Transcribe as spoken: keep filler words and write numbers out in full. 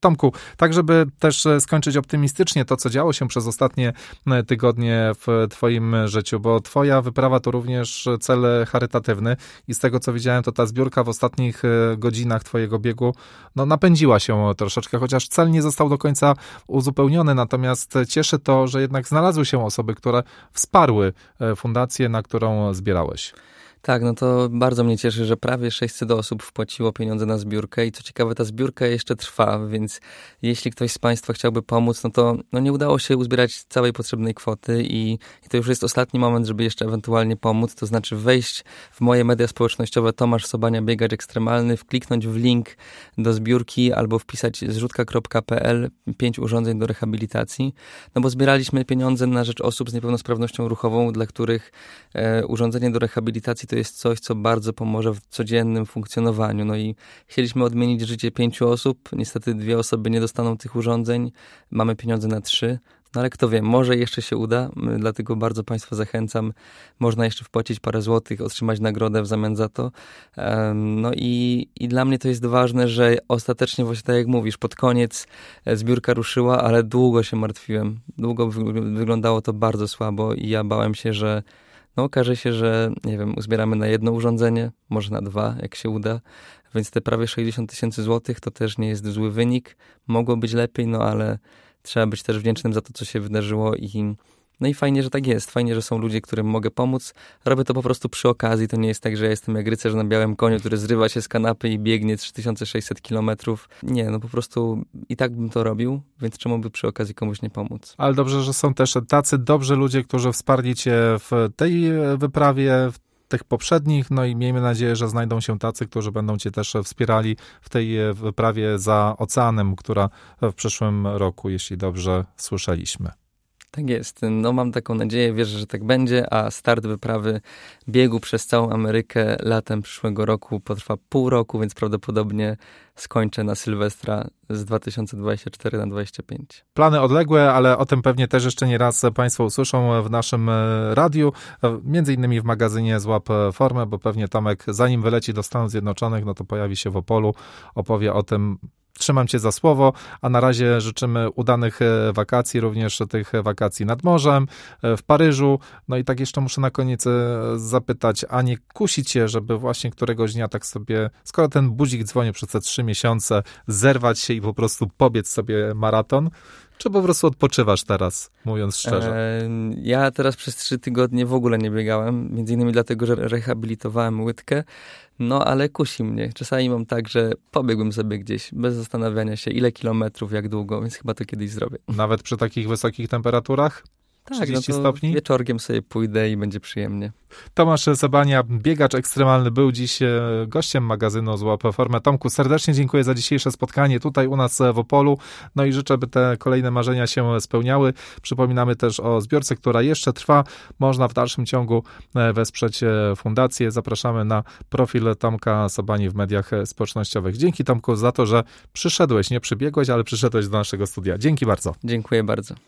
Tomku, tak żeby też skończyć optymistycznie to, co działo się przez ostatnie tygodnie w twoim życiu, bo twoja wyprawa to również cel charytatywny i z tego, co widziałem, to ta zbiórka w ostatnich godzinach twojego biegu no, napędziła się troszeczkę, chociaż cel nie został do końca uzupełniony, natomiast cieszy to, że jednak znalazły się osoby, które wsparły fundację, na którą zbierałeś. Tak, no to bardzo mnie cieszy, że prawie sześćset osób wpłaciło pieniądze na zbiórkę i co ciekawe, ta zbiórka jeszcze trwa, więc jeśli ktoś z Państwa chciałby pomóc, no to no nie udało się uzbierać całej potrzebnej kwoty i, i to już jest ostatni moment, żeby jeszcze ewentualnie pomóc, to znaczy wejść w moje media społecznościowe Tomasz Sobania, biegacz ekstremalny, wkliknąć w link do zbiórki albo wpisać zrzutka kropka pe el, pięć urządzeń do rehabilitacji, no bo zbieraliśmy pieniądze na rzecz osób z niepełnosprawnością ruchową, dla których e, urządzenie do rehabilitacji to jest coś, co bardzo pomoże w codziennym funkcjonowaniu. No i chcieliśmy odmienić życie pięciu osób. Niestety dwie osoby nie dostaną tych urządzeń. Mamy pieniądze na trzy. No ale kto wie, może jeszcze się uda. Dlatego bardzo Państwa zachęcam. Można jeszcze wpłacić parę złotych, otrzymać nagrodę w zamian za to. No i, i dla mnie to jest ważne, że ostatecznie właśnie tak jak mówisz, pod koniec zbiórka ruszyła, ale długo się martwiłem. Długo wyglądało to bardzo słabo i ja bałem się, że no okaże się, że nie wiem, uzbieramy na jedno urządzenie, może na dwa, jak się uda, więc te prawie sześćdziesiąt tysięcy złotych to też nie jest zły wynik. Mogło być lepiej, no ale trzeba być też wdzięcznym za to, co się wydarzyło i no i fajnie, że tak jest. Fajnie, że są ludzie, którym mogę pomóc. Robię to po prostu przy okazji. To nie jest tak, że ja jestem jak rycerz na białym koniu, który zrywa się z kanapy i biegnie trzy tysiące sześćset kilometrów. Nie, no po prostu i tak bym to robił, więc czemu by przy okazji komuś nie pomóc? Ale dobrze, że są też tacy dobrzy ludzie, którzy wsparli cię w tej wyprawie, w tych poprzednich, no i miejmy nadzieję, że znajdą się tacy, którzy będą cię też wspierali w tej wyprawie za oceanem, która w przyszłym roku, jeśli dobrze słyszeliśmy. Tak jest. No mam taką nadzieję, wierzę, że tak będzie, a start wyprawy biegu przez całą Amerykę latem przyszłego roku potrwa pół roku, więc prawdopodobnie skończę na Sylwestra z dwa tysiące dwudziestego czwartego na dwudziesty piąty. Plany odległe, ale o tym pewnie też jeszcze nie raz Państwo usłyszą w naszym radiu, między innymi w magazynie Złap Formę, bo pewnie Tomek, zanim wyleci do Stanów Zjednoczonych, no to pojawi się w Opolu, opowie o tym. Trzymam cię za słowo, a na razie życzymy udanych wakacji, również tych wakacji nad morzem, w Paryżu. No i tak jeszcze muszę na koniec zapytać, a nie kusi cię, żeby właśnie któregoś dnia tak sobie, skoro ten budzik dzwoni przez te trzy miesiące, zerwać się i po prostu pobiec sobie maraton? Czy po prostu odpoczywasz teraz, mówiąc szczerze? Eee, ja teraz przez trzy tygodnie w ogóle nie biegałem, między innymi dlatego, że rehabilitowałem łydkę, no ale kusi mnie. Czasami mam tak, że pobiegłbym sobie gdzieś, bez zastanawiania się, ile kilometrów, jak długo, więc chyba to kiedyś zrobię. Nawet przy takich wysokich temperaturach? Tak, trzydzieści no to stopni? Wieczorkiem sobie pójdę i będzie przyjemnie. Tomasz Sobania, biegacz ekstremalny, był dziś gościem magazynu Złap Formę. Tomku, serdecznie dziękuję za dzisiejsze spotkanie tutaj u nas w Opolu. No i życzę, by te kolejne marzenia się spełniały. Przypominamy też o zbiorce, która jeszcze trwa. Można w dalszym ciągu wesprzeć fundację. Zapraszamy na profil Tomka Sobani w mediach społecznościowych. Dzięki, Tomku, za to, że przyszedłeś, nie przybiegłeś, ale przyszedłeś do naszego studia. Dzięki bardzo. Dziękuję bardzo.